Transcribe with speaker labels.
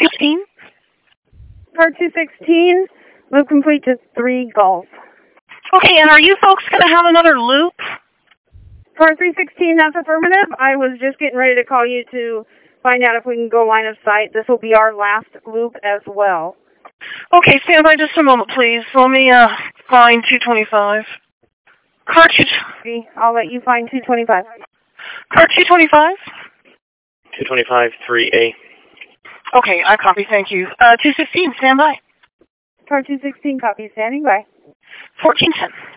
Speaker 1: 216.
Speaker 2: Car 216, loop complete to 3 Golf.
Speaker 1: Okay, and are you folks going to have another loop?
Speaker 2: Car 316, that's affirmative. I was just getting ready to call you to find out if we can go line of sight. This will be our last loop as well.
Speaker 1: Okay, stand by just a moment, please. Let me find 225. Car 2...
Speaker 2: I'll let you find 225.
Speaker 1: Car 225?
Speaker 3: 225, 3A.
Speaker 1: Okay, I copy, thank you. 216, stand by.
Speaker 2: Car 216, copy, standing by.
Speaker 1: 1410.